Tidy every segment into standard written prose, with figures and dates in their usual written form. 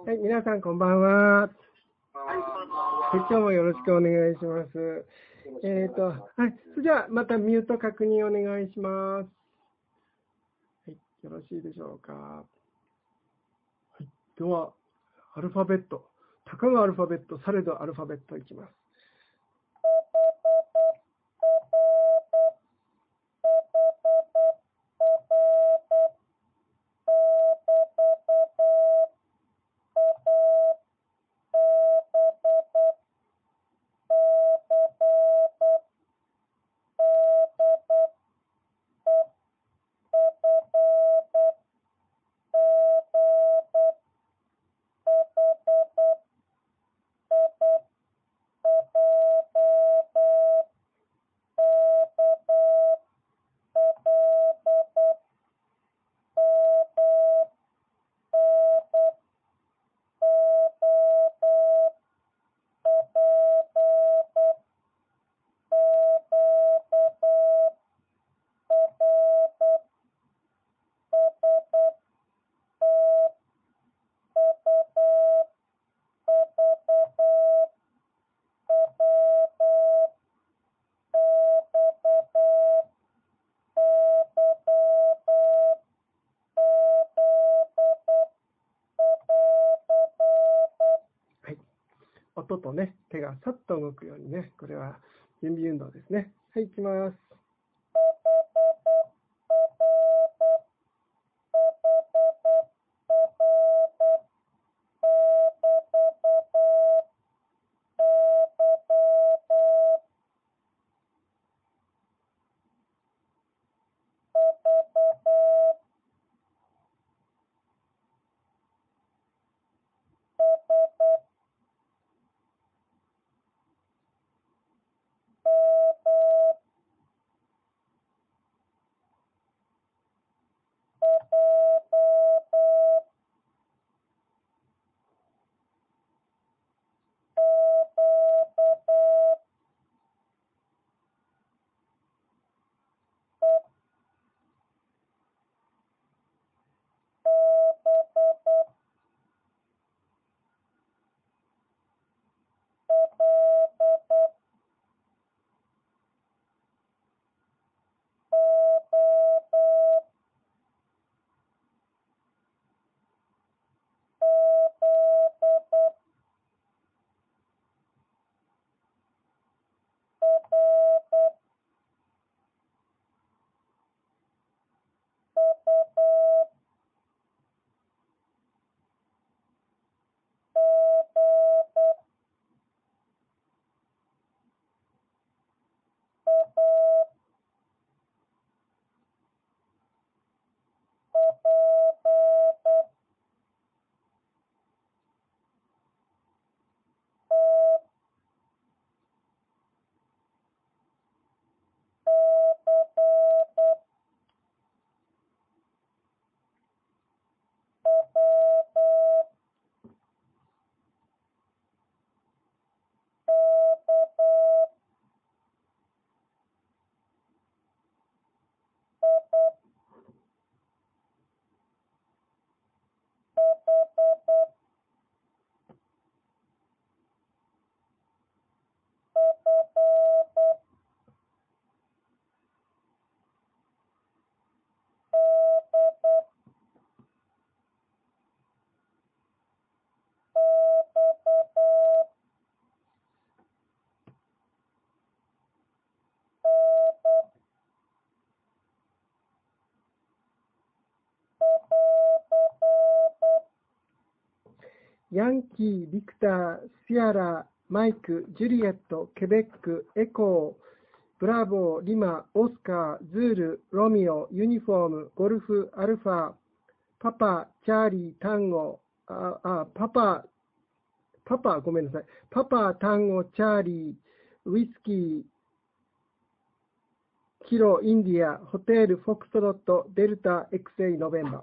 はい、皆さんこんばんは。はい、今日もよろしくお願いします。はい、それではまたミュート確認お願いします。はい、よろしいでしょうか。はい、では、アルファベット、たかがアルファベット、されどアルファベットいきます。はい、音とね、手がさっと動くようにね、これは準備運動ですね。はい、いきます。ヤンキー、ビクター、シアラ、マイク、ジュリエット、ケベック、エコー、ブラボー、リマ、オスカー、ズール、ロミオ、ユニフォーム、ゴルフ、アルファ、パパ、チャーリー、タンゴ、ごめんなさい。パパ、タンゴ、チャーリー、ウイスキー、キロ、インディア、ホテル、フォックストロット、デルタ、XA、ノベンバー。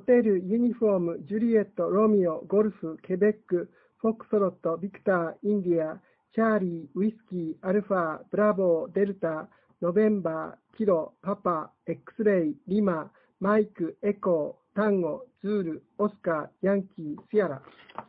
テル、ユニフォーム、ジュリエット、ロミオ、ゴルフ、ケベック、フォックソロット、ビクター、インディア、チャーリー、ウイスキー、アルファ、ブラボー、デルタ、ノベンバー、キロ、パパ、エクスレイ、リマ、マイク、エコー、タンゴ、ズール、オスカー、ヤンキー、シアラ。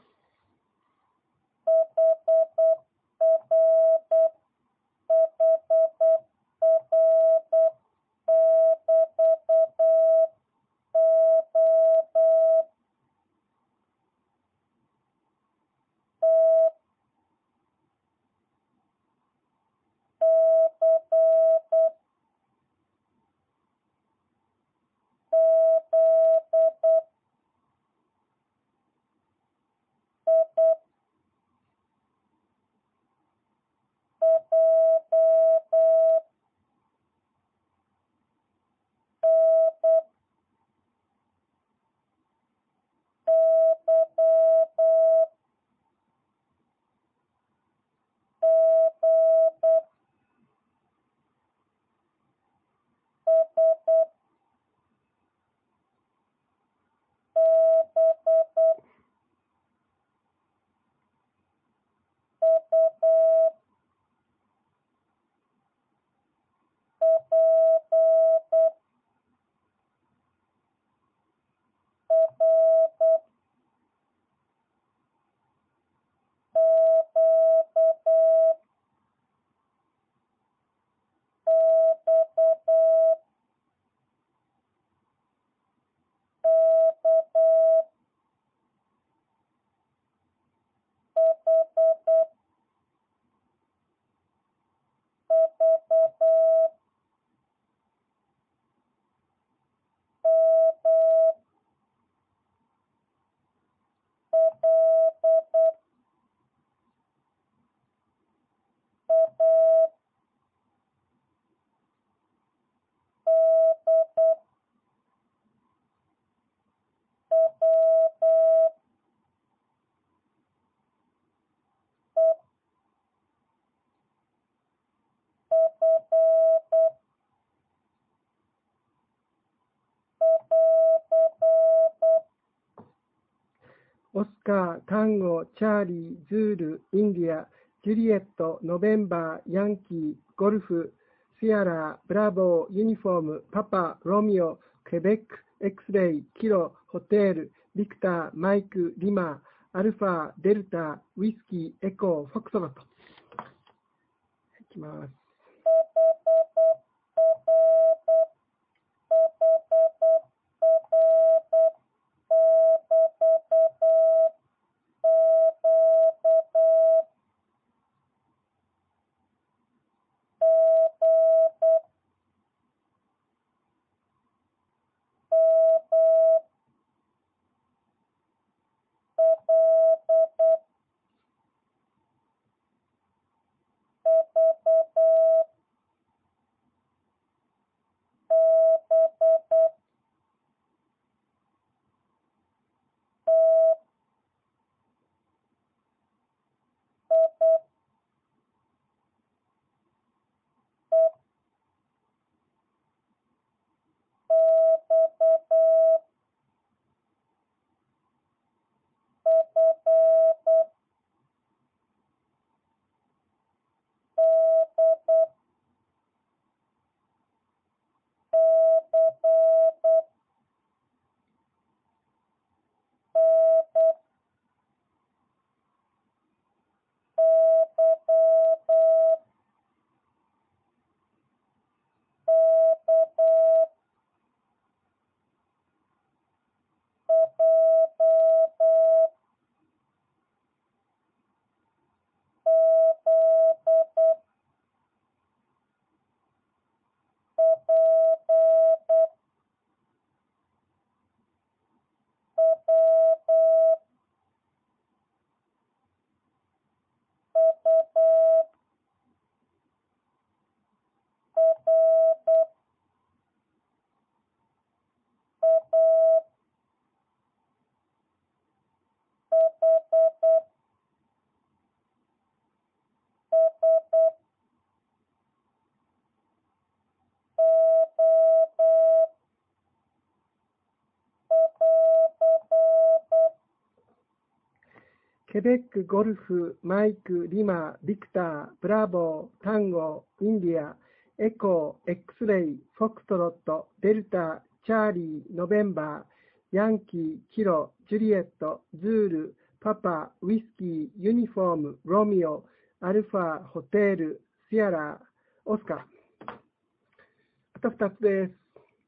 オスカー、タンゴ、チャーリー、ズール、インディア、ジュリエット、ノベンバー、ヤンキー、ゴルフ、シアラ、ブラボー、ユニフォーム、パパ、ロミオ、ケベック、エクスレイ、キロ、ホテル、ビクター、マイク、リマ、アルファ、デルタ、ウイスキー、エコー、フォクソロット。いきます。 ケベック、ゴルフ、マイク、リマ、ビクター、ブラボー、タンゴ、インディア、エコー、X レイ、フォクトロット、デルタ、チャーリー、ノベンバー、ヤンキー、キロ、ジュリエット、ズール、パパ、ウィスキー、ユニフォーム、ロミオ、アルファ、ホテル、シアラ、オスカー。あと2つです。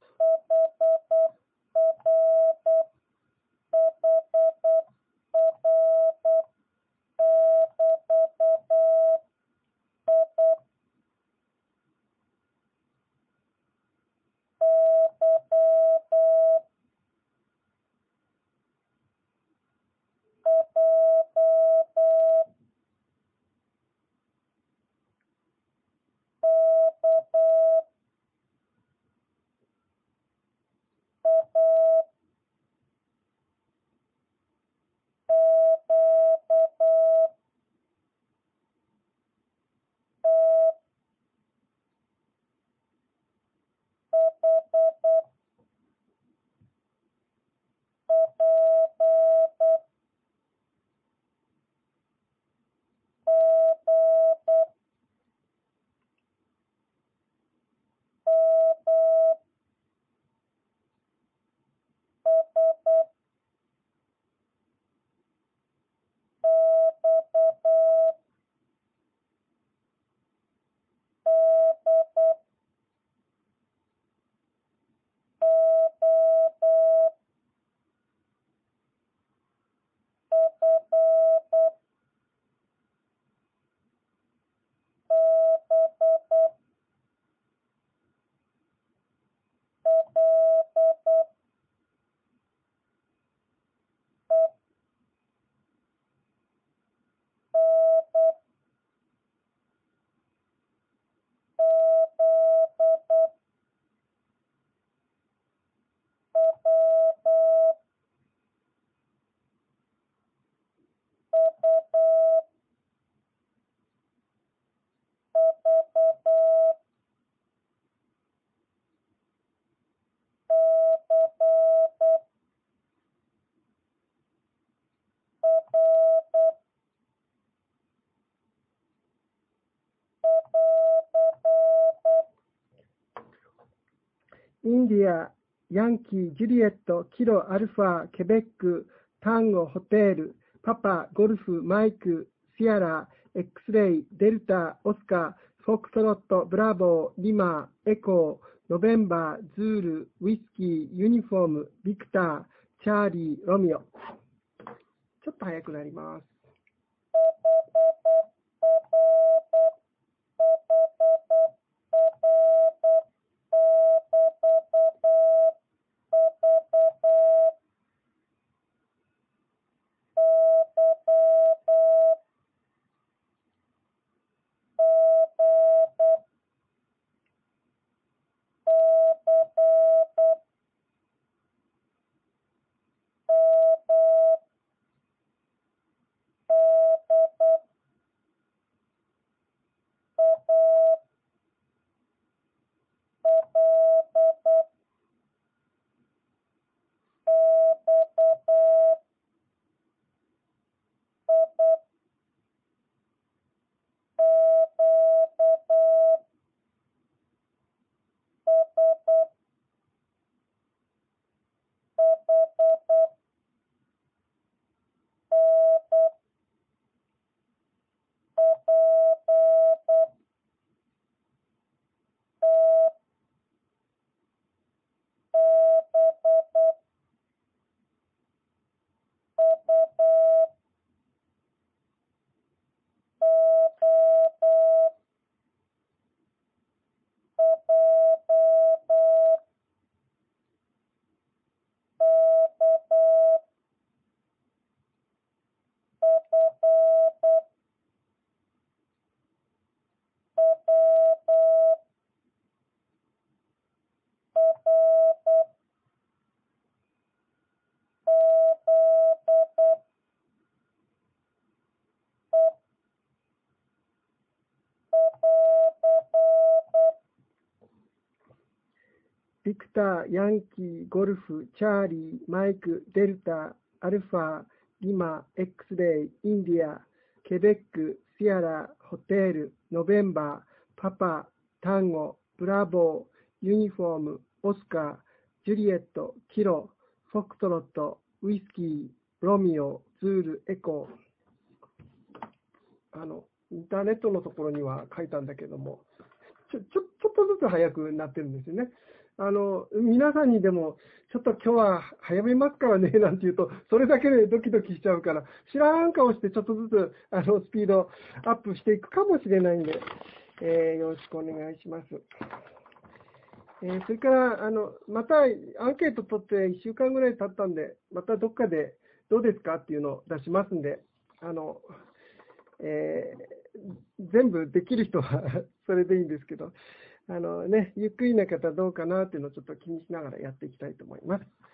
インディア、ヤンキー、ジュリエット、キロ、アルファ、ケベック、タンゴ、ホテル、パパ、ゴルフ、マイク、シアラ、X レイ、デルタ、オスカー、フォックストロット、ブラボー、リマ、エコー、ノベンバー、ズール、ウィスキー、ユニフォーム、ビクター、チャーリー、ロミオ。ちょっと早くなります。ビクター、ヤンキー、ゴルフ、チャーリー、マイク、デルタ、アルファ、 リマ、X レイ、インディア、ケベック、シアラ、ホテル、ノベンバー、パパ、タンゴ、ブラボー、ユニフォーム、オスカー、ジュリエット、キロ、フォクトロット、ウイスキー、ロミオ、ズール、エコー。インターネットのところには書いたんだけども、ちょっとずつ早くなってるんですよね。皆さんにでも、ちょっと今日は早めますからね、なんて言うと、それだけでドキドキしちゃうから、知らん顔してちょっとずつ、スピードアップしていくかもしれないんで、よろしくお願いします。それから、またアンケート取って1週間ぐらい経ったんで、またどっかでどうですかっていうのを出しますんで、全部できる人はそれでいいんですけど、ゆっくりな方どうかなっていうのをちょっと気にしながらやっていきたいと思います。